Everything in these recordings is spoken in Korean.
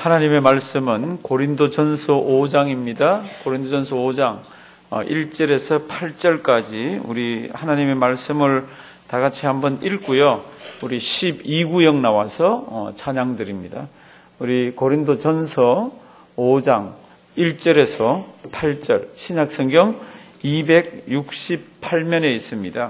하나님의 말씀은 고린도전서 5장입니다. 고린도전서 5장 1절에서 8절까지 우리 하나님의 말씀을 다 같이 한번 읽고요. 우리 12구역 나와서 찬양 드립니다. 우리 고린도전서 5장 1절에서 8절 신약성경 268면에 있습니다.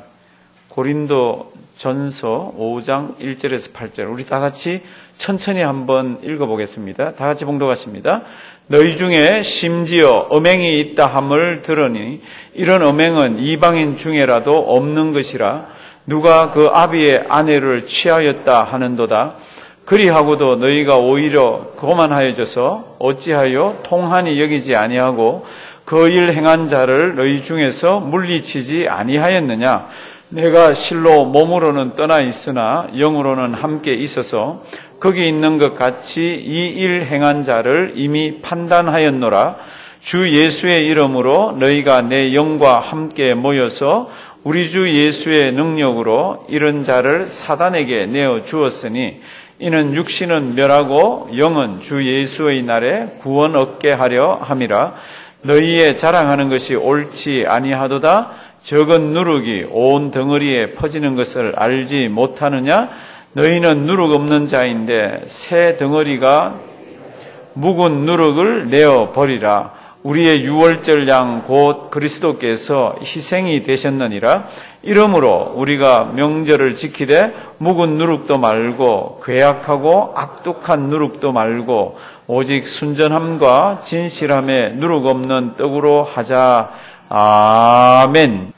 고린도전서 5장 1절에서 8절 우리 다 같이 천천히 한번 읽어보겠습니다. 다 같이 봉독하십니다. 너희 중에 심지어 음행이 있다 함을 들으니 이런 음행은 이방인 중에라도 없는 것이라 누가 그 아비의 아내를 취하였다 하는도다. 그리하고도 너희가 오히려 거만하여져서 어찌하여 통한이 여기지 아니하고 그 일 행한 자를 너희 중에서 물리치지 아니하였느냐. 내가 실로 몸으로는 떠나 있으나 영으로는 함께 있어서 거기 있는 것 같이 이 일 행한 자를 이미 판단하였노라. 주 예수의 이름으로 너희가 내 영과 함께 모여서 우리 주 예수의 능력으로 이런 자를 사단에게 내어 주었으니 이는 육신은 멸하고 영은 주 예수의 날에 구원 얻게 하려 함이라. 너희의 자랑하는 것이 옳지 아니하도다. 적은 누룩이 온 덩어리에 퍼지는 것을 알지 못하느냐? 너희는 누룩 없는 자인데 새 덩어리가 묵은 누룩을 내어 버리라. 우리의 유월절 양 곧 그리스도께서 희생이 되셨느니라. 이러므로 우리가 명절을 지키되 묵은 누룩도 말고 괴악하고 악독한 누룩도 말고 오직 순전함과 진실함에 누룩 없는 떡으로 하자. 아멘.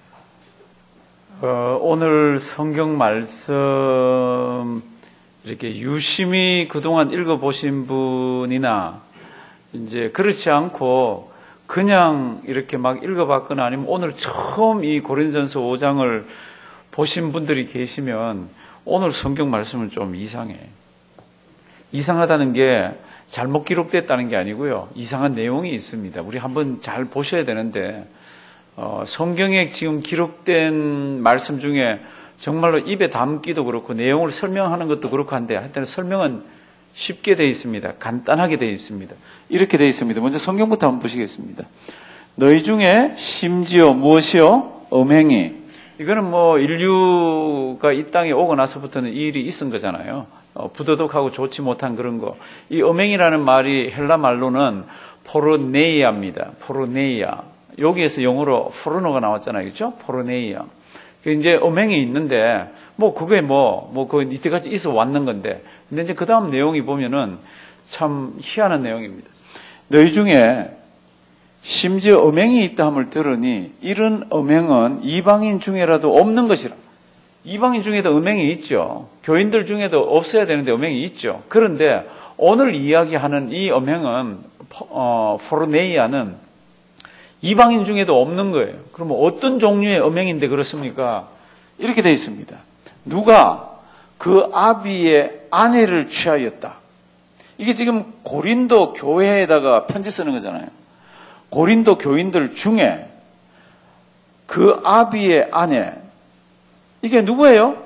오늘 성경 말씀 이렇게 유심히 그동안 읽어보신 분이나 이제 그렇지 않고 그냥 이렇게 막 읽어봤거나 아니면 오늘 처음 이 고린도전서 5장을 보신 분들이 계시면 오늘 성경 말씀은 좀 이상해. 이상하다는 게 잘못 기록됐다는 게 아니고요. 이상한 내용이 있습니다. 우리 한번 잘 보셔야 되는데 성경에 지금 기록된 말씀 중에 정말로 입에 담기도 그렇고 내용을 설명하는 것도 그렇고 한데 하여튼 설명은 쉽게 되어 있습니다. 간단하게 되어 있습니다. 이렇게 되어 있습니다. 먼저 성경부터 한번 보시겠습니다. 너희 중에 심지어 무엇이요? 음행이. 이거는 뭐 인류가 이 땅에 오고 나서부터는 이 일이 있은 거잖아요. 부도덕하고 좋지 못한 그런 거. 이 음행이라는 말이 헬라 말로는 포르네이아입니다. 포르네이아. 여기에서 영어로 포르노가 나왔잖아요. 그렇죠? 포르네이아. 이제 음행이 있는데, 그게 그 이때까지 있어 왔는 건데, 근데 이제 그 다음 내용이 보면은 참 희한한 내용입니다. 너희 중에 심지어 음행이 있다 함을 들으니 이런 음행은 이방인 중에라도 없는 것이라. 이방인 중에도 음행이 있죠. 교인들 중에도 없어야 되는데 음행이 있죠. 그런데 오늘 이야기하는 이 음행은, 포르네이아는 이방인 중에도 없는 거예요. 그러면 어떤 종류의 음행인데 그렇습니까? 이렇게 되어 있습니다. 누가 그 아비의 아내를 취하였다. 이게 지금 고린도 교회에다가 편지 쓰는 거잖아요. 고린도 교인들 중에 그 아비의 아내, 이게 누구예요?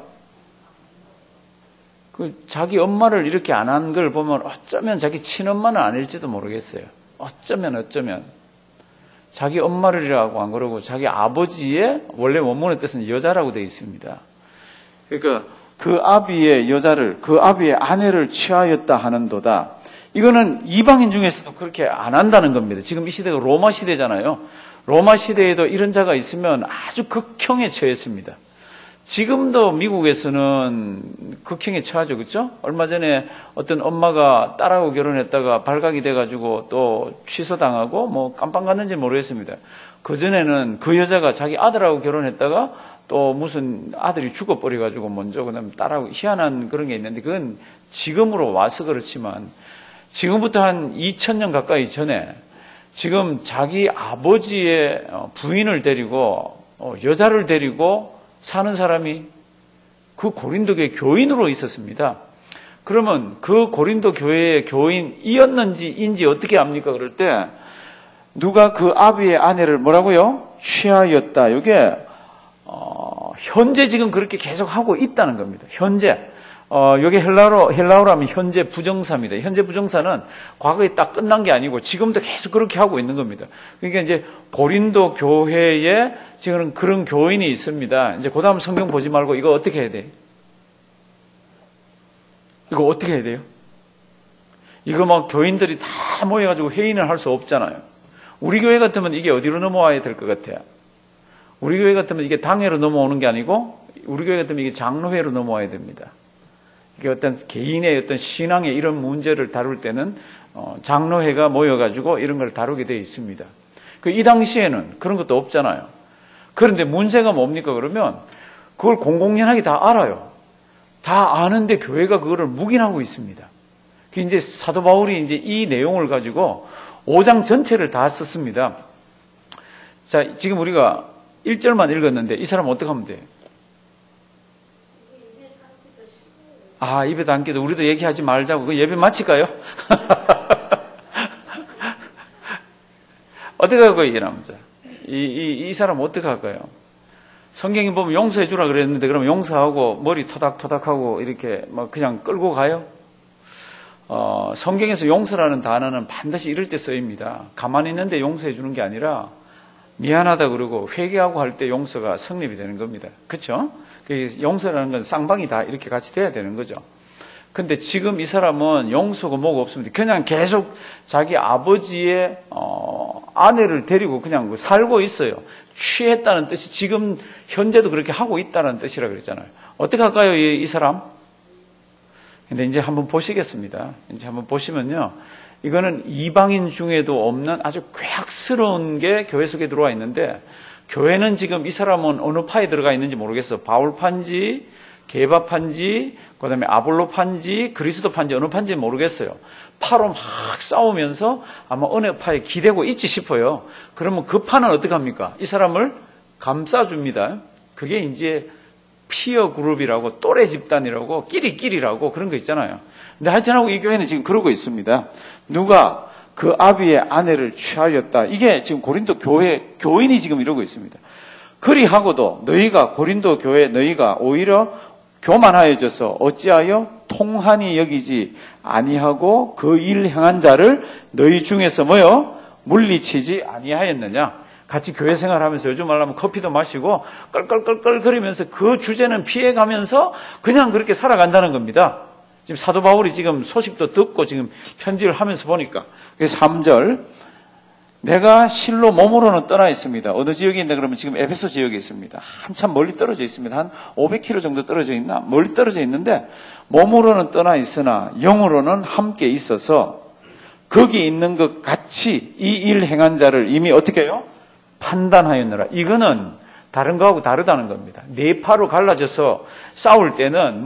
자기 엄마를 이렇게 안 한 걸 보면 어쩌면 자기 친엄마는 아닐지도 모르겠어요. 어쩌면. 자기 엄마를이라고 안 그러고 자기 아버지의 원래 원문의 뜻은 여자라고 되어 있습니다. 그러니까 그 아비의 여자를, 그 아비의 아내를 취하였다 하는도다. 이거는 이방인 중에서도 그렇게 안 한다는 겁니다. 지금 이 시대가 로마 시대잖아요. 로마 시대에도 이런 자가 있으면 아주 극형에 처했습니다. 지금도 미국에서는 극형에 처하죠. 그렇죠? 얼마 전에 어떤 엄마가 딸하고 결혼했다가 발각이 돼가지고 또 취소당하고 깜빵 갔는지 모르겠습니다. 그전에는 그 여자가 자기 아들하고 결혼했다가 또 무슨 아들이 죽어버려가지고 먼저 그다음 딸하고 희한한 그런 게 있는데 그건 지금으로 와서 그렇지만 지금부터 한 2000년 가까이 전에 지금 자기 아버지의 부인을 데리고 여자를 데리고 사는 사람이 그 고린도 교회 교인으로 있었습니다. 그러면 그 고린도 교회의 교인이었는지인지 어떻게 압니까? 그럴 때 누가 그 아비의 아내를 뭐라고요? 취하였다. 이게 현재 지금 그렇게 계속 하고 있다는 겁니다. 현재 여기 헬라어로 하면 현재 부정사입니다. 현재 부정사는 과거에 딱 끝난 게 아니고 지금도 계속 그렇게 하고 있는 겁니다. 그러니까 이제 고린도 교회에 지금 그런 교인이 있습니다. 이제 그 다음 성경 보지 말고 이거 어떻게 해야 돼? 이거 어떻게 해야 돼요? 이거 막 교인들이 다 모여가지고 회의는 할 수 없잖아요. 우리 교회 같으면 이게 어디로 넘어와야 될 것 같아요? 우리 교회 같으면 이게 당회로 넘어오는 게 아니고 우리 교회 같으면 이게 장로회로 넘어와야 됩니다. 이게 어떤 개인의 어떤 신앙의 이런 문제를 다룰 때는 장로회가 모여가지고 이런 걸 다루게 되어 있습니다. 이 당시에는 그런 것도 없잖아요. 그런데 문제가 뭡니까? 그러면 그걸 공공연하게 다 알아요. 다 아는데 교회가 그거를 묵인하고 있습니다. 이제 사도 바울이 이제 이 내용을 가지고 5장 전체를 다 썼습니다. 자, 지금 우리가 1절만 읽었는데 이 사람 어떻게 하면 돼요? 입에 담기도 우리도 얘기하지 말자고. 그 예배 마칠까요? 어떻게 할 거예요, 이 남자? 이 사람 어떻게 할까요? 성경에 보면 용서해 주라 그랬는데 그러면 용서하고 머리 토닥토닥하고 이렇게 막 그냥 끌고 가요? 성경에서 용서라는 단어는 반드시 이럴 때 쓰입니다. 가만히 있는데 용서해 주는 게 아니라 미안하다 그러고 회개하고 할 때 용서가 성립이 되는 겁니다. 그렇죠? 용서라는 건 쌍방이 다 이렇게 같이 돼야 되는 거죠. 근데 지금 이 사람은 용서가 뭐가 없습니다. 그냥 계속 자기 아버지의 아내를 데리고 그냥 살고 있어요. 취했다는 뜻이 지금 현재도 그렇게 하고 있다는 뜻이라 그랬잖아요. 어떻게 할까요, 이 사람? 근데 이제 한번 보시겠습니다. 이제 한번 보시면요. 이거는 이방인 중에도 없는 아주 괴악스러운 게 교회 속에 들어와 있는데 교회는 지금 이 사람은 어느 파에 들어가 있는지 모르겠어. 바울파인지 게바파인지 그다음에 아볼로파인지 그리스도파인지 어느 파인지 모르겠어요. 파로 막 싸우면서 아마 어느 파에 기대고 있지 싶어요. 그러면 그 파는 어떻게 합니까? 이 사람을 감싸줍니다. 그게 이제 피어 그룹이라고 또래 집단이라고 끼리끼리라고 그런 거 있잖아요. 근데 하여튼하고 이 교회는 지금 그러고 있습니다. 누가 그 아비의 아내를 취하였다. 이게 지금 고린도 교회 교인이 지금 이러고 있습니다. 그리하고도 너희가 고린도 교회 너희가 오히려 교만하여져서 어찌하여 통한이 여기지 아니하고 그 일 행한 자를 너희 중에서 뭐요? 물리치지 아니하였느냐? 같이 교회 생활하면서 요즘 말하면 커피도 마시고 껄껄껄껄거리면서 그 주제는 피해가면서 그냥 그렇게 살아간다는 겁니다. 지금 사도 바울이 지금 소식도 듣고 지금 편지를 하면서 보니까 3절 내가 실로 몸으로는 떠나 있습니다. 어느 지역에 있나 그러면 지금 에베소 지역에 있습니다. 한참 멀리 떨어져 있습니다. 한 500km 정도 떨어져 있나? 멀리 떨어져 있는데 몸으로는 떠나 있으나 영으로는 함께 있어서 거기 있는 것 같이 이 일 행한 자를 이미 어떻게 해요? 판단하였느라. 이거는 다른 거하고 다르다는 겁니다. 네 파로 갈라져서 싸울 때는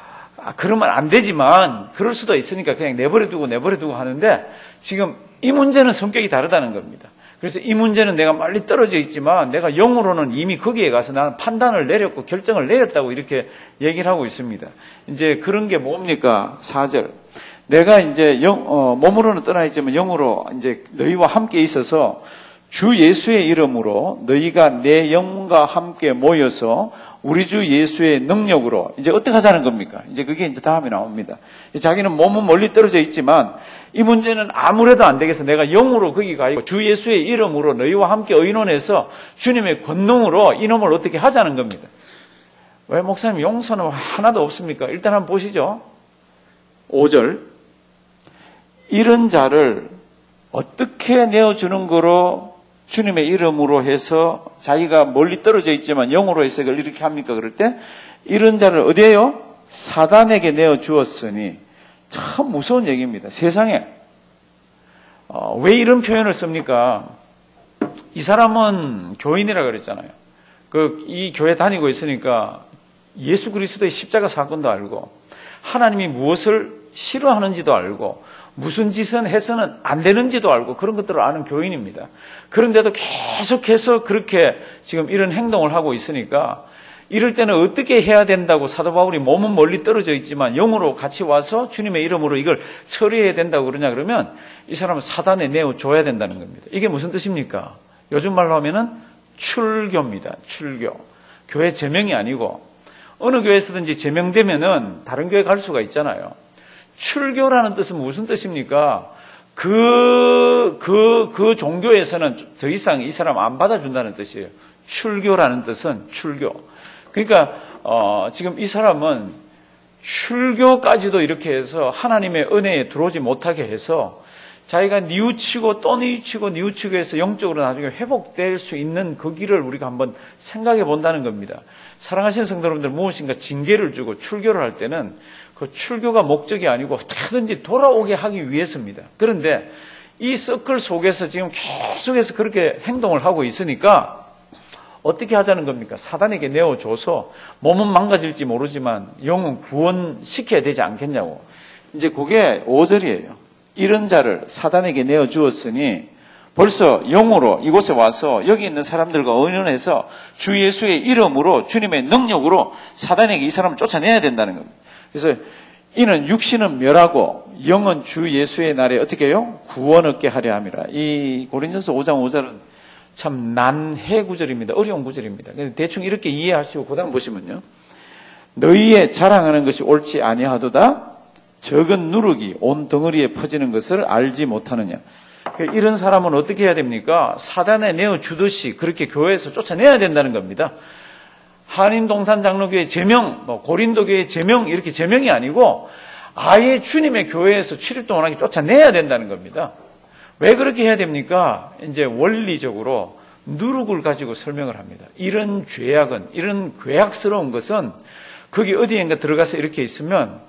그러면 안 되지만 그럴 수도 있으니까 그냥 내버려두고 하는데 지금 이 문제는 성격이 다르다는 겁니다. 그래서 이 문제는 내가 멀리 떨어져 있지만 내가 영으로는 이미 거기에 가서 나는 판단을 내렸고 결정을 내렸다고 이렇게 얘기를 하고 있습니다. 이제 그런 게 뭡니까? 4절. 내가 이제 몸으로는 떠나 있지만 영으로 이제 너희와 함께 있어서 주 예수의 이름으로 너희가 내 영과 함께 모여서 우리 주 예수의 능력으로 이제 어떻게 하자는 겁니까? 이제 그게 이제 다음에 나옵니다. 자기는 몸은 멀리 떨어져 있지만 이 문제는 아무래도 안 되겠어. 내가 영으로 거기 가 있고 주 예수의 이름으로 너희와 함께 의논해서 주님의 권능으로 이놈을 어떻게 하자는 겁니다. 왜 목사님 용서는 하나도 없습니까? 일단 한번 보시죠. 5절. 이런 자를 어떻게 내어주는 거로 주님의 이름으로 해서 자기가 멀리 떨어져 있지만 영으로 해서 이걸 이렇게 합니까? 그럴 때 이런 자를 어디에요? 사단에게 내어주었으니 참 무서운 얘기입니다. 세상에 왜 이런 표현을 씁니까? 이 사람은 교인이라 그랬잖아요. 이 교회 다니고 있으니까 예수 그리스도의 십자가 사건도 알고 하나님이 무엇을 싫어하는지도 알고 무슨 짓은 해서는 안 되는지도 알고 그런 것들을 아는 교인입니다. 그런데도 계속해서 그렇게 지금 이런 행동을 하고 있으니까 이럴 때는 어떻게 해야 된다고 사도 바울이 몸은 멀리 떨어져 있지만 영으로 같이 와서 주님의 이름으로 이걸 처리해야 된다고 그러냐 그러면 이 사람은 사단에 내어줘야 된다는 겁니다. 이게 무슨 뜻입니까? 요즘 말로 하면은 출교입니다. 출교. 교회 제명이 아니고 어느 교회에서든지 제명되면은 다른 교회 갈 수가 있잖아요. 출교라는 뜻은 무슨 뜻입니까? 그 종교에서는 더 이상 이 사람 안 받아준다는 뜻이에요. 출교라는 뜻은 출교. 그러니까 지금 이 사람은 출교까지도 이렇게 해서 하나님의 은혜에 들어오지 못하게 해서 자기가 뉘우치고 또 뉘우치고 해서 영적으로 나중에 회복될 수 있는 그 길을 우리가 한번 생각해 본다는 겁니다. 사랑하시는 성도 여러분들, 무엇인가 징계를 주고 출교를 할 때는 그 출교가 목적이 아니고 어떻게든지 돌아오게 하기 위해서입니다. 그런데 이 서클 속에서 지금 계속해서 그렇게 행동을 하고 있으니까 어떻게 하자는 겁니까? 사단에게 내어줘서 몸은 망가질지 모르지만 영은 구원시켜야 되지 않겠냐고. 이제 그게 5절이에요. 이런 자를 사단에게 내어주었으니 벌써 영으로 이곳에 와서 여기 있는 사람들과 의논해서 주 예수의 이름으로 주님의 능력으로 사단에게 이 사람을 쫓아내야 된다는 겁니다. 그래서 이는 육신은 멸하고 영은 주 예수의 날에 어떻게 해요? 구원 얻게 하려 함이라. 이 고린도서 5장 5절은 참 난해 구절입니다. 어려운 구절입니다. 대충 이렇게 이해하시고 그 다음 보시면요. 너희의 자랑하는 것이 옳지 아니하도다. 적은 누룩이 온 덩어리에 퍼지는 것을 알지 못하느냐. 이런 사람은 어떻게 해야 됩니까? 사단에 내어주듯이 그렇게 교회에서 쫓아내야 된다는 겁니다. 한인동산장로교회 제명, 고린도교회 제명, 이렇게 제명이 아니고 아예 주님의 교회에서 출입동원하게 쫓아내야 된다는 겁니다. 왜 그렇게 해야 됩니까? 이제 원리적으로 누룩을 가지고 설명을 합니다. 이런 죄악은, 이런 괴악스러운 것은 거기 어디엔가 들어가서 이렇게 있으면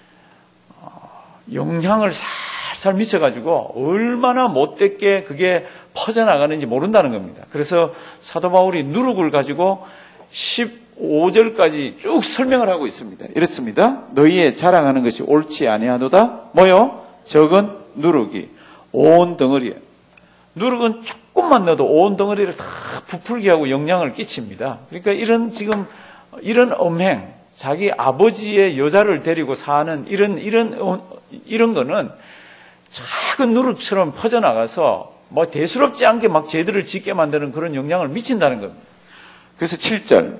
영향을 살살 미쳐가지고 얼마나 못되게 그게 퍼져나가는지 모른다는 겁니다. 그래서 사도 바울이 누룩을 가지고 15절까지 쭉 설명을 하고 있습니다. 이렇습니다. 너희의 자랑하는 것이 옳지 아니하도다. 뭐요? 적은 누룩이 온 덩어리에. 누룩은 조금만 넣어도 온 덩어리를 다 부풀게 하고 영향을 끼칩니다. 그러니까 이런 엄행, 자기 아버지의 여자를 데리고 사는 이런 거는 작은 누룩처럼 퍼져나가서 뭐 대수롭지 않게 막 죄들을 짓게 만드는 그런 영향을 미친다는 겁니다. 그래서 7절.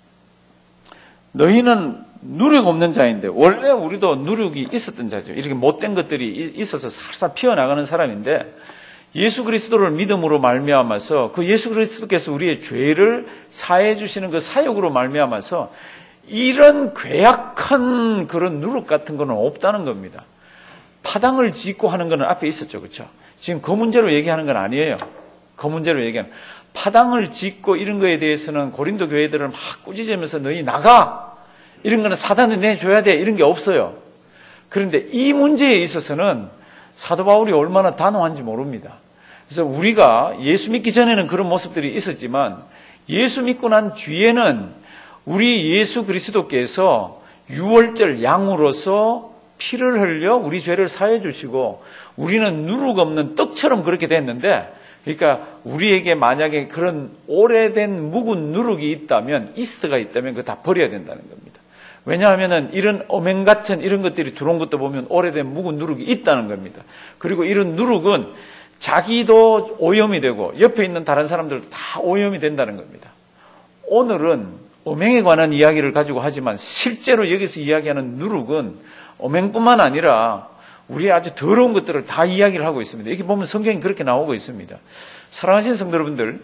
너희는 누룩 없는 자인데, 원래 우리도 누룩이 있었던 자죠. 이렇게 못된 것들이 있어서 살살 피어나가는 사람인데, 예수 그리스도를 믿음으로 말미암아서 그 예수 그리스도께서 우리의 죄를 사해 주시는 그 사역으로 말미암아서 이런 괴악한 그런 누룩 같은 거는 없다는 겁니다. 파당을 짓고 하는 거는 앞에 있었죠. 그렇죠? 지금 그 문제로 얘기하는 건 아니에요. 그 문제로 얘기하는. 파당을 짓고 이런 거에 대해서는 고린도 교회들을 막 꾸짖으면서 너희 나가! 이런 거는 사단에 내줘야 돼. 이런 게 없어요. 그런데 이 문제에 있어서는 사도 바울이 얼마나 단호한지 모릅니다. 그래서 우리가 예수 믿기 전에는 그런 모습들이 있었지만 예수 믿고 난 뒤에는 우리 예수 그리스도께서 유월절 양으로서 피를 흘려 우리 죄를 사해 주시고 우리는 누룩 없는 떡처럼 그렇게 됐는데, 그러니까 우리에게 만약에 그런 오래된 묵은 누룩이 있다면, 이스트가 있다면 그거 다 버려야 된다는 겁니다. 왜냐하면은 이런 어맹 같은 이런 것들이 들어온 것도 보면 오래된 묵은 누룩이 있다는 겁니다. 그리고 이런 누룩은 자기도 오염이 되고 옆에 있는 다른 사람들도 다 오염이 된다는 겁니다. 오늘은 어맹에 관한 이야기를 가지고 하지만 실제로 여기서 이야기하는 누룩은 어맹뿐만 아니라 우리의 아주 더러운 것들을 다 이야기를 하고 있습니다. 이렇게 보면 성경이 그렇게 나오고 있습니다. 사랑하시는 성도 여러분들,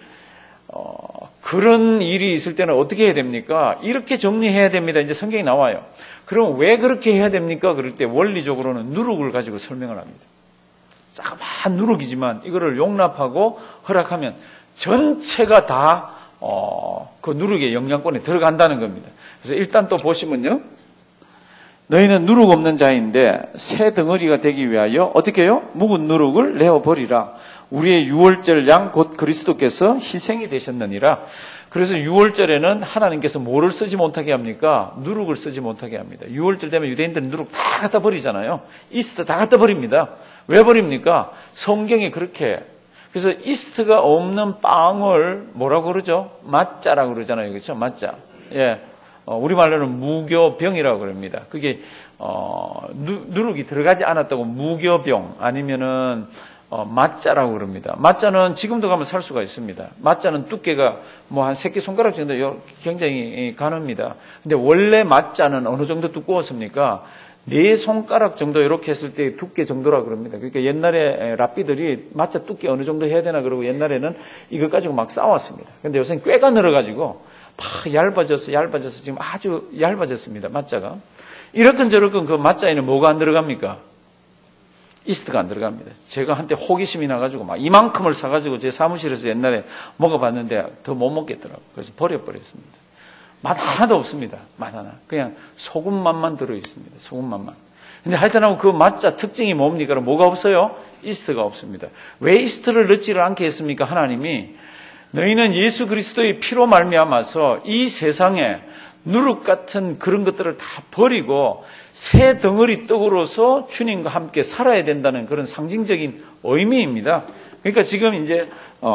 그런 일이 있을 때는 어떻게 해야 됩니까? 이렇게 정리해야 됩니다. 이제 성경이 나와요. 그럼 왜 그렇게 해야 됩니까? 그럴 때 원리적으로는 누룩을 가지고 설명을 합니다. 조그만 누룩이지만 이거를 용납하고 허락하면 전체가 다 그 누룩의 영향권에 들어간다는 겁니다. 그래서 일단 또 보시면요. 너희는 누룩 없는 자인데 새 덩어리가 되기 위하여 어떻게 해요? 묵은 누룩을 내어버리라. 우리의 유월절 양 곧 그리스도께서 희생이 되셨느니라. 그래서 유월절에는 하나님께서 뭐를 쓰지 못하게 합니까? 누룩을 쓰지 못하게 합니다. 유월절 되면 유대인들은 누룩 다 갖다 버리잖아요. 이스트 다 갖다 버립니다. 왜 버립니까? 성경이 그렇게. 그래서 이스트가 없는 빵을 뭐라고 그러죠? 맞자라고 그러잖아요. 그렇죠? 맞자. 예. 우리말로는 무교병이라고 그럽니다. 그게 누룩이 들어가지 않았다고 무교병, 아니면은 맞자라고 그럽니다. 맞자는 지금도 가면 살 수가 있습니다. 맞자는 두께가 뭐 한 새끼손가락 정도 굉장히 가늡니다. 근데 원래 맞자는 어느 정도 두꺼웠습니까? 네 손가락 정도 이렇게 했을 때 두께 정도라 그럽니다. 그러니까 옛날에 랍비들이 맞자 두께 어느 정도 해야 되나 그러고 옛날에는 이것 가지고 막 싸웠습니다. 근데 요새는 꾀가 늘어가지고 막 얇아져서 지금 아주 얇아졌습니다. 맞자가. 이렇건저렇건 그 맞자에는 뭐가 안 들어갑니까? 이스트가 안 들어갑니다. 제가 한때 호기심이 나가지고 막 이만큼을 사가지고 제 사무실에서 옛날에 먹어봤는데 더 못 먹겠더라고요. 그래서 버려버렸습니다. 맛 하나도 없습니다. 맛 하나. 그냥 소금맛만 들어있습니다. 소금맛만. 근데 하여튼 그 맞자 특징이 뭡니까? 뭐가 없어요? 이스트가 없습니다. 왜 이스트를 넣지를 않게 했습니까? 하나님이 너희는 예수 그리스도의 피로 말미암아서 이 세상에 누룩 같은 그런 것들을 다 버리고 새 덩어리 떡으로서 주님과 함께 살아야 된다는 그런 상징적인 의미입니다. 그러니까 지금 이제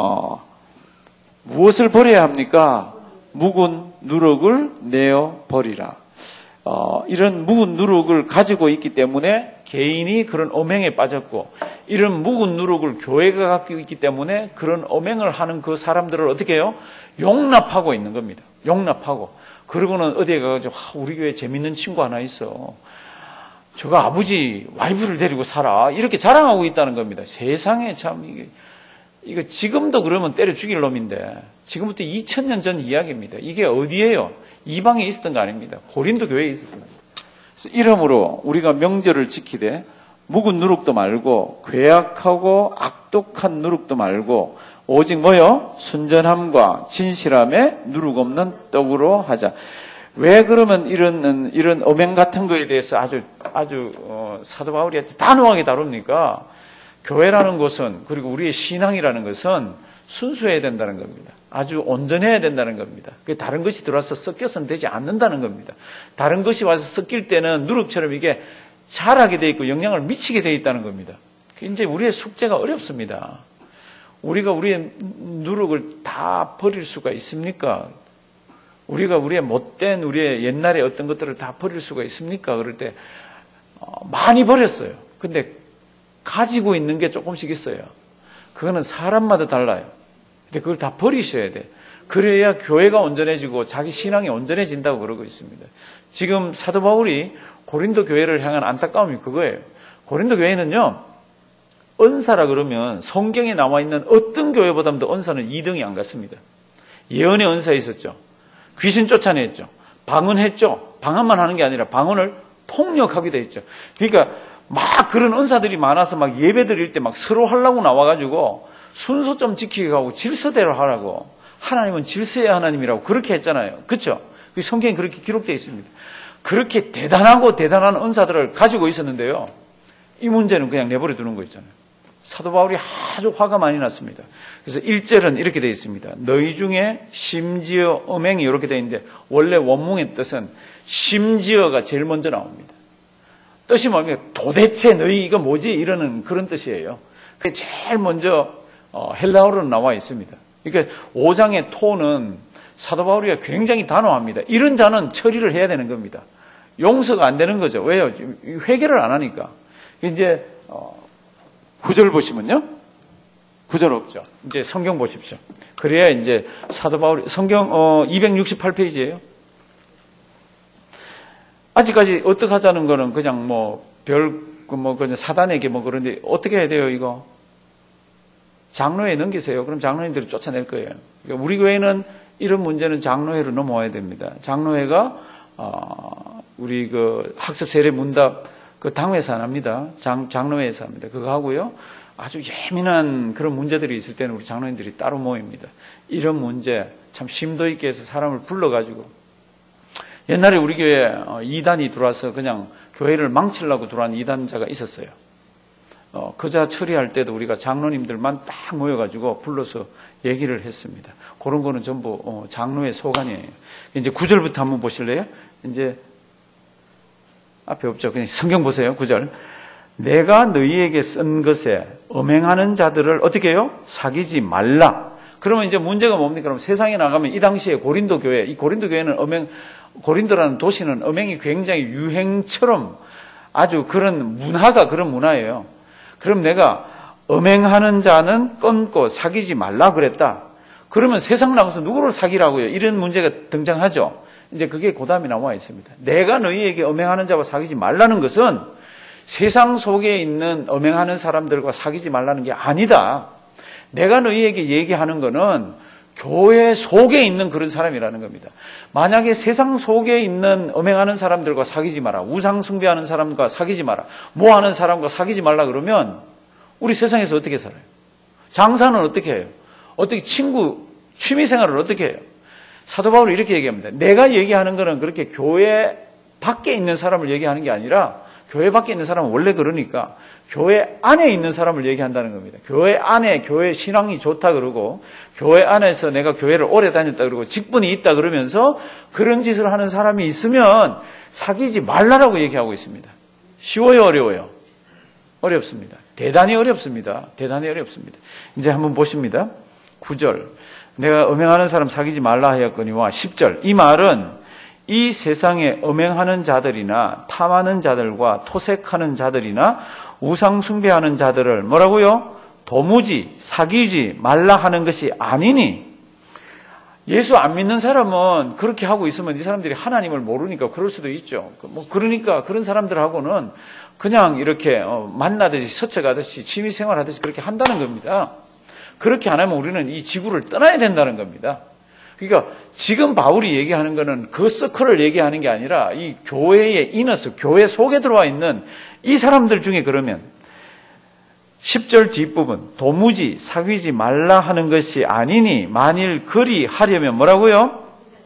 무엇을 버려야 합니까? 묵은 누룩을 내어 버리라. 이런 묵은 누룩을 가지고 있기 때문에 개인이 그런 엄행에 빠졌고 이런 묵은 누룩을 교회가 갖고 있기 때문에 그런 엄행을 하는 그 사람들을 어떻게 해요? 용납하고 있는 겁니다. 용납하고. 그러고는 어디에 가가지고 우리 교회에 재밌는 친구 하나 있어. 저거 아버지 와이프를 데리고 살아. 이렇게 자랑하고 있다는 겁니다. 세상에 참 이거 지금도 그러면 때려 죽일 놈인데 지금부터 2000년 전 이야기입니다. 이게 어디예요? 이방에 있었던 거 아닙니다. 고린도 교회에 있었습니다. 그래서 이러므로 우리가 명절을 지키되 묵은 누룩도 말고 괴악하고 악독한 누룩도 말고 오직 뭐요? 순전함과 진실함에 누룩 없는 떡으로 하자. 왜 그러면 이런 엄행 같은 거에 대해서 아주 사도 바울이 단호하게 다룹니까? 교회라는 것은 그리고 우리의 신앙이라는 것은 순수해야 된다는 겁니다. 아주 온전해야 된다는 겁니다. 다른 것이 들어와서 섞여서는 되지 않는다는 겁니다. 다른 것이 와서 섞일 때는 누룩처럼 이게 자라게 돼 있고 영향을 미치게 돼 있다는 겁니다. 이제 우리의 숙제가 어렵습니다. 우리가 우리의 누룩을 다 버릴 수가 있습니까? 우리가 우리의 못된 우리의 옛날의 어떤 것들을 다 버릴 수가 있습니까? 그럴 때 많이 버렸어요. 근데 가지고 있는 게 조금씩 있어요. 그거는 사람마다 달라요. 근데 그걸 다 버리셔야 돼. 그래야 교회가 온전해지고 자기 신앙이 온전해진다고 그러고 있습니다. 지금 사도 바울이 고린도 교회를 향한 안타까움이 그거예요. 고린도 교회는요, 은사라 그러면 성경에 나와 있는 어떤 교회보다도 은사는 2등이 안 갔습니다. 예언의 은사 있었죠. 귀신 쫓아냈죠. 방언했죠. 방언만 하는 게 아니라 방언을 통역하기도 했죠. 그러니까 막 그런 은사들이 많아서 막 예배 드릴 때 막 서로 하려고 나와가지고 순서 좀 지키게 하고 질서대로 하라고. 하나님은 질서의 하나님이라고 그렇게 했잖아요. 그렇죠? 성경에 그렇게 기록되어 있습니다. 그렇게 대단하고 대단한 은사들을 가지고 있었는데요. 이 문제는 그냥 내버려 두는 거 있잖아요. 사도 바울이 아주 화가 많이 났습니다. 그래서 1절은 이렇게 되어 있습니다. 너희 중에 심지어 음행이 이렇게 되어 있는데 원래 원문의 뜻은 심지어가 제일 먼저 나옵니다. 뜻이 뭡니까? 도대체 너희 이거 뭐지? 이러는 그런 뜻이에요. 그게 제일 먼저 헬라어로 나와 있습니다. 그러니까 5장의 토는 사도 바울이 굉장히 단호합니다. 이런 자는 처리를 해야 되는 겁니다. 용서가 안 되는 거죠. 왜요? 회개를 안 하니까. 이제 9절 보시면요. 9절 없죠. 이제 성경 보십시오. 그래야 이제 사도 바울이 성경 268페이지예요. 아직까지 어떻게 하자는 거는 그냥 그냥 사단에게 그런데 어떻게 해야 돼요, 이거? 장로회 넘기세요. 그럼 장로님들이 쫓아낼 거예요. 그러니까 우리 교회는 이런 문제는 장로회로 넘어와야 됩니다. 장로회가 우리 학습 세례 문답 당회에서 안 합니다. 장로회에서 합니다. 그거 하고요. 아주 예민한 그런 문제들이 있을 때는 우리 장로님들이 따로 모입니다. 이런 문제 참 심도 있게 해서 사람을 불러가지고 옛날에 우리 교회에 이단이 들어와서 그냥 교회를 망치려고 들어온 이단자가 있었어요. 그자 처리할 때도 우리가 장로님들만 딱 모여가지고 불러서 얘기를 했습니다. 그런 거는 전부 장로의 소관이에요. 이제 9절부터 한번 보실래요? 이제 앞에 없죠. 그냥 성경 보세요. 9절. 내가 너희에게 쓴 것에 음행하는 자들을 어떻게 해요? 사귀지 말라. 그러면 이제 문제가 뭡니까? 그럼 세상에 나가면 이 당시에 고린도 교회, 이 고린도 교회는 고린도라는 도시는 음행이 굉장히 유행처럼 아주 그런 문화가 그런 문화예요. 그럼 내가 음행하는 자는 끊고 사귀지 말라 그랬다. 그러면 세상 나가서 누구를 사귀라고요? 이런 문제가 등장하죠. 이제 그게 고담이 나와 있습니다. 내가 너희에게 음행하는 자와 사귀지 말라는 것은 세상 속에 있는 음행하는 사람들과 사귀지 말라는 게 아니다. 내가 너희에게 얘기하는 거는 교회 속에 있는 그런 사람이라는 겁니다. 만약에 세상 속에 있는 음행하는 사람들과 사귀지 마라, 우상 숭배하는 사람과 사귀지 마라, 모하는 사람과 사귀지 말라 그러면 우리 세상에서 어떻게 살아요? 장사는 어떻게 해요? 어떻게 취미 생활을 어떻게 해요? 사도 바울이 이렇게 얘기합니다. 내가 얘기하는 거는 그렇게 교회 밖에 있는 사람을 얘기하는 게 아니라 교회 밖에 있는 사람은 원래 그러니까 교회 안에 있는 사람을 얘기한다는 겁니다. 교회 안에 교회 신앙이 좋다 그러고 교회 안에서 내가 교회를 오래 다녔다 그러고 직분이 있다 그러면서 그런 짓을 하는 사람이 있으면 사귀지 말라라고 얘기하고 있습니다. 쉬워요, 어려워요? 어렵습니다. 대단히 어렵습니다. 대단히 어렵습니다. 이제 한번 보십니다. 9절. 내가 음행하는 사람 사귀지 말라 하였거니와 10절. 이 말은 이 세상에 음행하는 자들이나 탐하는 자들과 토색하는 자들이나 우상 숭배하는 자들을 뭐라고요? 도무지 사귀지 말라 하는 것이 아니니. 예수 안 믿는 사람은 그렇게 하고 있으면 이 사람들이 하나님을 모르니까 그럴 수도 있죠. 그러니까 그런 사람들하고는 그냥 이렇게 만나듯이 스쳐가듯이 취미생활하듯이 그렇게 한다는 겁니다. 그렇게 안 하면 우리는 이 지구를 떠나야 된다는 겁니다. 그러니까 지금 바울이 얘기하는 거는 그 서클을 얘기하는 게 아니라 이 교회의 이너스, 교회 속에 들어와 있는 이 사람들 중에 그러면 10절 뒷부분 도무지 사귀지 말라 하는 것이 아니니 만일 그리 하려면 뭐라고요?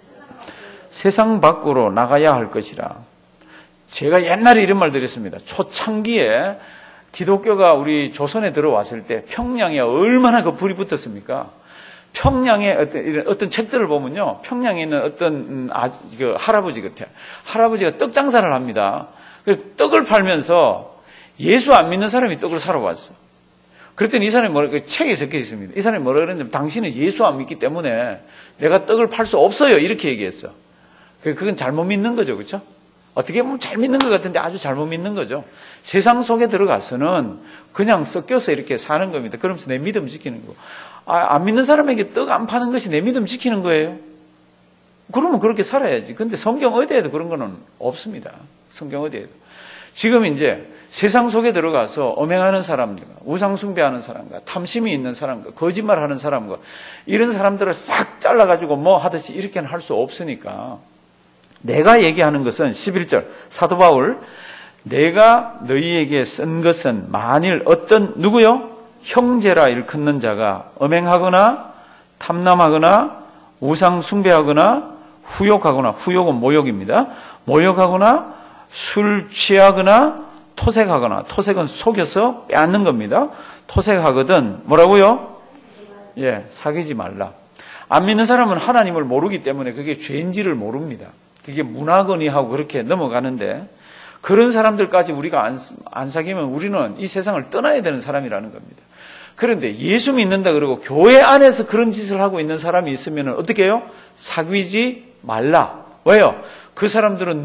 세상 밖으로 나가야 할 것이라. 제가 옛날에 이런 말 드렸습니다. 초창기에 기독교가 우리 조선에 들어왔을 때 평양에 얼마나 그 불이 붙었습니까? 평양에 어떤 책들을 보면요, 평양에 있는 어떤 그 할아버지 같아요. 할아버지가 떡 장사를 합니다. 그래서 떡을 팔면서 예수 안 믿는 사람이 떡을 사러 왔어. 그랬더니 이 사람이 그 책에 적혀 있습니다. 이 사람이 뭐라 그랬냐면 당신은 예수 안 믿기 때문에 내가 떡을 팔 수 없어요. 이렇게 얘기했어. 그건 잘못 믿는 거죠, 그렇죠? 어떻게 보면 잘 믿는 것 같은데 아주 잘못 믿는 거죠. 세상 속에 들어가서는 그냥 섞여서 이렇게 사는 겁니다. 그러면서 내 믿음 지키는 거. 안 믿는 사람에게 떡 안 파는 것이 내 믿음 지키는 거예요. 그러면 그렇게 살아야지. 근데 성경 어디에도 그런 거는 없습니다. 성경 어디에도. 지금 이제 세상 속에 들어가서 음행하는 사람들과 우상 숭배하는 사람과 탐심이 있는 사람과 거짓말하는 사람과 이런 사람들을 싹 잘라가지고 뭐 하듯이 이렇게는 할 수 없으니까 내가 얘기하는 것은 11절 사도 바울 내가 너희에게 쓴 것은 만일 어떤 누구요? 형제라 일컫는 자가 음행하거나 탐남하거나 우상 숭배하거나 후욕하거나 후욕은 모욕입니다. 모욕하거나 술 취하거나 토색하거나 토색은 속여서 빼앗는 겁니다. 토색하거든 뭐라고요? 예, 사귀지 말라. 안 믿는 사람은 하나님을 모르기 때문에 그게 죄인지를 모릅니다. 그게 문화건이하고 그렇게 넘어가는데 그런 사람들까지 우리가 안 사귀면 우리는 이 세상을 떠나야 되는 사람이라는 겁니다. 그런데 예수 믿는다 그러고 교회 안에서 그런 짓을 하고 있는 사람이 있으면 어떻게 해요? 사귀지 말라. 왜요? 그 사람들은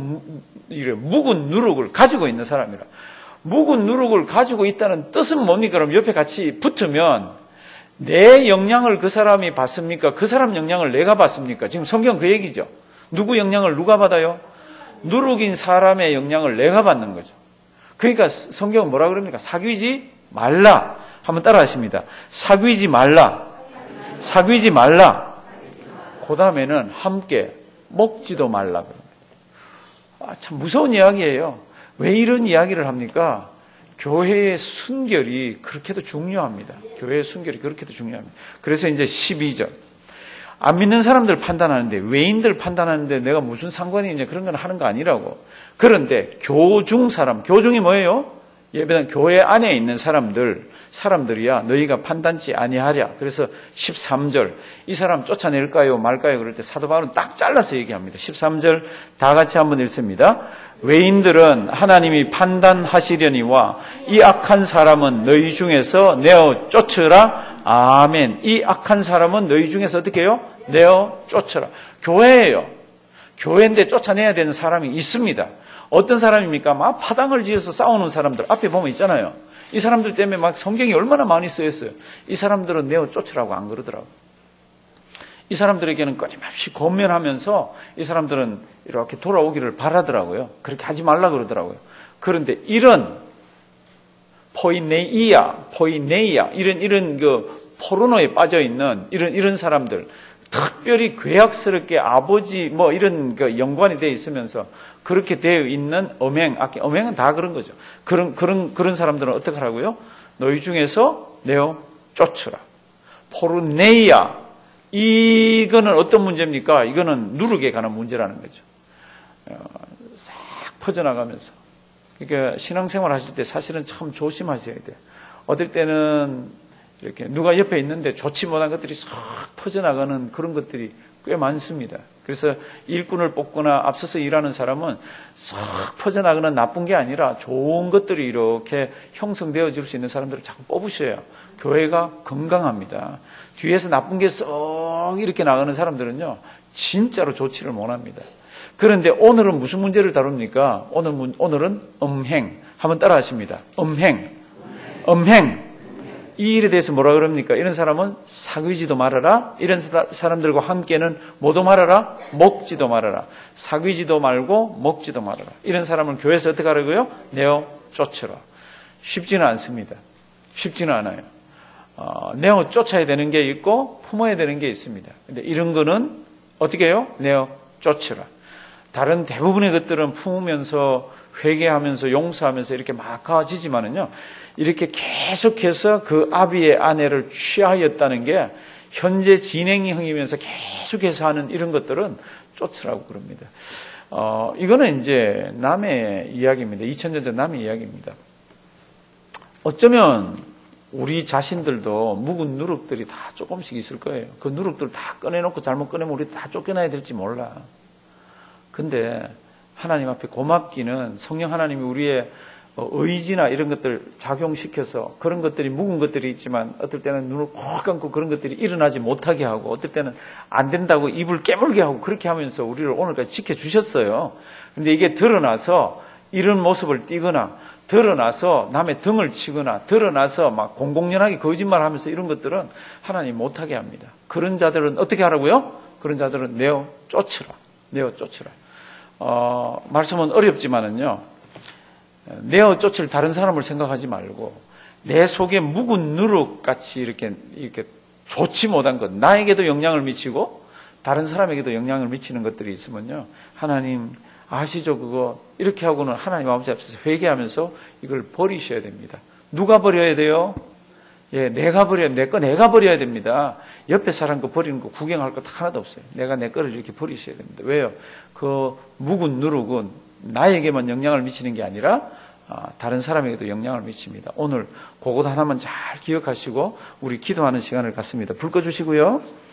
묵은 누룩을 가지고 있는 사람이라. 묵은 누룩을 가지고 있다는 뜻은 뭡니까? 그럼 옆에 같이 붙으면 내 영향을 그 사람이 받습니까? 그 사람 영향을 내가 받습니까? 지금 성경 그 얘기죠. 누구 영향을 누가 받아요? 누룩인 사람의 영향을 내가 받는 거죠. 그러니까 성경은 뭐라 그럽니까? 사귀지 말라. 한번 따라 하십니다. 사귀지 말라. 사귀지 말라. 그 다음에는 함께 먹지도 말라. 참 무서운 이야기예요. 왜 이런 이야기를 합니까? 교회의 순결이 그렇게도 중요합니다. 교회의 순결이 그렇게도 중요합니다. 그래서 이제 12절. 안 믿는 사람들 판단하는데 외인들 판단하는데 내가 무슨 상관이 있냐 그런 건 하는 거 아니라고. 그런데 교중 사람, 교중이 뭐예요? 예배당 교회 안에 있는 사람들이야 너희가 판단치 아니하랴. 그래서 13절 이 사람 쫓아낼까요 말까요 그럴 때 사도 바울은 딱 잘라서 얘기합니다. 13절 다 같이 한번 읽습니다. 외인들은 하나님이 판단하시려니와 이 악한 사람은 너희 중에서 내어 쫓으라. 아멘. 이 악한 사람은 너희 중에서 어떻게 해요? 내어 쫓으라. 교회예요. 교회인데 쫓아내야 되는 사람이 있습니다. 어떤 사람입니까? 막 파당을 지어서 싸우는 사람들 앞에 보면 있잖아요. 이 사람들 때문에 막 성경이 얼마나 많이 쓰였어요. 이 사람들은 내어 쫓으라고 안 그러더라고요. 이 사람들에게는 끊임없이 권면하면서 이 사람들은 이렇게 돌아오기를 바라더라고요. 그렇게 하지 말라 그러더라고요. 그런데 이런 포이네이아 이런 그 포르노에 빠져 있는 이런 사람들, 특별히 괴악스럽게 아버지 뭐 이런 그 연관이 되어 있으면서 그렇게 되어 있는 엄행은 다 그런 거죠. 그런 사람들은 어떻게 하라고요? 너희 중에서 내어 쫓으라. 포르네이아, 이거는 어떤 문제입니까? 이거는 누룩에 관한 문제라는 거죠. 싹 퍼져나가면서. 그러니까 신앙생활 하실 때 사실은 참 조심하셔야 돼요. 어떨 때는 이렇게 누가 옆에 있는데 좋지 못한 것들이 싹 퍼져나가는 그런 것들이 꽤 많습니다. 그래서 일꾼을 뽑거나 앞서서 일하는 사람은 싹 퍼져나가는 나쁜 게 아니라 좋은 것들이 이렇게 형성되어질 수 있는 사람들을 자꾸 뽑으셔야 교회가 건강합니다. 뒤에서 나쁜 게 쏙 이렇게 나가는 사람들은요, 진짜로 좋지를 못합니다. 그런데 오늘은 무슨 문제를 다룹니까? 오늘은 음행. 한번 따라 하십니다. 음행. 이 일에 대해서 뭐라 그럽니까? 이런 사람은 사귀지도 말아라. 이런 사람들과 함께는 뭐도 말아라? 먹지도 말아라. 사귀지도 말고 먹지도 말아라. 이런 사람은 교회에서 어떻게 하라고요? 내어 쫓으라. 쉽지는 않습니다. 쉽지는 않아요. 내어 쫓아야 되는 게 있고 품어야 되는 게 있습니다. 근데 이런 거는 어떻게 해요? 내어 쫓으라. 다른 대부분의 것들은 품으면서 회개하면서 용서하면서 이렇게 막 가지지만은요, 이렇게 계속해서 그 아비의 아내를 취하였다는 게 현재 진행형이면서 계속해서 하는 이런 것들은 쫓으라고 그럽니다. 이거는 이제 남의 이야기입니다. 2000년 전 남의 이야기입니다. 어쩌면 우리 자신들도 묵은 누룩들이 다 조금씩 있을 거예요. 그 누룩들 다 꺼내놓고 잘못 꺼내면 우리 다 쫓겨나야 될지 몰라. 근데 하나님 앞에 고맙기는 성령 하나님이 우리의 의지나 이런 것들 작용시켜서 그런 것들이 묵은 것들이 있지만 어떨 때는 눈을 꼭 감고 그런 것들이 일어나지 못하게 하고 어떨 때는 안 된다고 입을 깨물게 하고 그렇게 하면서 우리를 오늘까지 지켜주셨어요. 근데 이게 드러나서 이런 모습을 띠거나 드러나서 남의 등을 치거나 드러나서 막 공공연하게 거짓말하면서 이런 것들은 하나님 못하게 합니다. 그런 자들은 어떻게 하라고요? 그런 자들은 내어 쫓으라. 말씀은 어렵지만은요, 내어 쫓을 다른 사람을 생각하지 말고 내 속에 묵은 누룩같이 이렇게 좋지 못한 것, 나에게도 영향을 미치고 다른 사람에게도 영향을 미치는 것들이 있으면요, 하나님 아시죠? 그거 이렇게 하고는 하나님 아버지 앞에서 회개하면서 이걸 버리셔야 됩니다. 누가 버려야 돼요? 내가 버려야 됩니다. 옆에 사람 거 버리는 거 구경할 것 하나도 없어요. 내가 내 거를 이렇게 버리셔야 됩니다. 왜요? 그 묵은 누룩은 나에게만 영향을 미치는 게 아니라 다른 사람에게도 영향을 미칩니다. 오늘 그것 하나만 잘 기억하시고 우리 기도하는 시간을 갖습니다. 불 꺼주시고요.